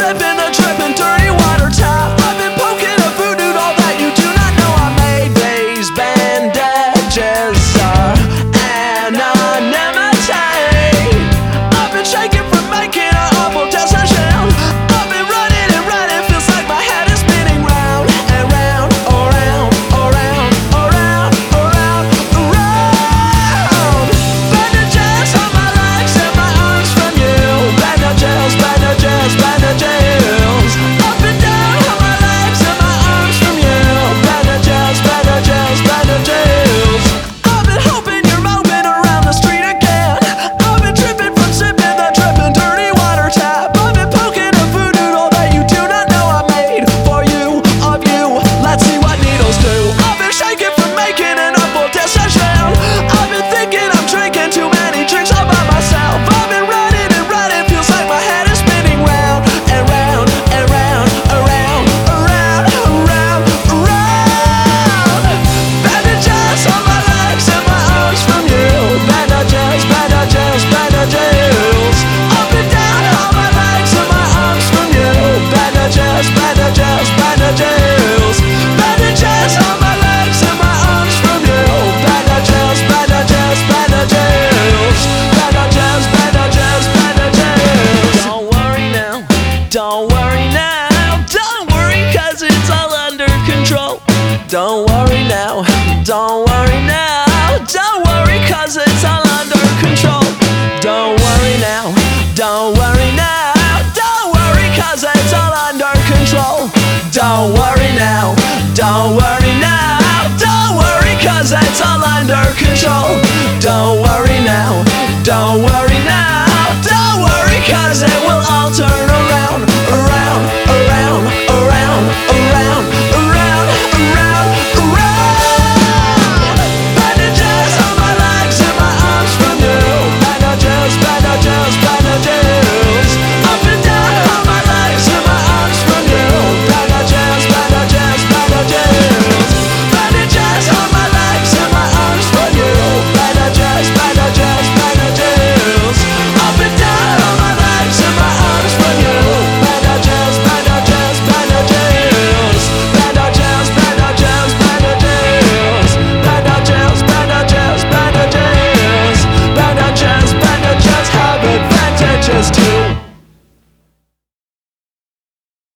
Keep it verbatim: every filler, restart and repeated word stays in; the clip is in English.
sipping the dripping dirty water tap. I've been poking a voodoo doll that you do not know I made. These bandages are anonymity. I've been shaking from making an awful decision. I've been running and running, feels like my head is spinning round and round, around, around, around, around, around. Bandages on my legs and my arms from you. Bandages, bandages, bandages. Up and down on my legs and my arms from you. Bandages, bandages, bandages. I've been hoping you're moving around the street again. I've been tripping from sipping the dripping dirty water tap. I've been poking a voodoo doll that you do not know I made for you, of you. Let's see what needles do. I've been shaking from making an awful decision. I've been thinking I'm drinking too many drinks all by myself. I've been running and running, feels like my head is spinning round and round and round, around, around, around, around. Bandages on my legs and my arms from you. Bandages, bandages, bandages. Up and down on my legs and my arms from you. Bandages, bandages, bandages. Bandages on my legs and my arms from you. Bandages, bandages, bandages. Bandages, bandages, bandages. Don't worry now, don't worry now. Don't worry cause it's all under control. Don't worry now, don't worry now. Don't worry cause it's all under control. Don't worry now, don't worry now. Don't worry cause it's all under control. Don't worry now, don't worry now. Don't worry cause it's all under control. Don't worry now, don't worry now. Don't worry cause it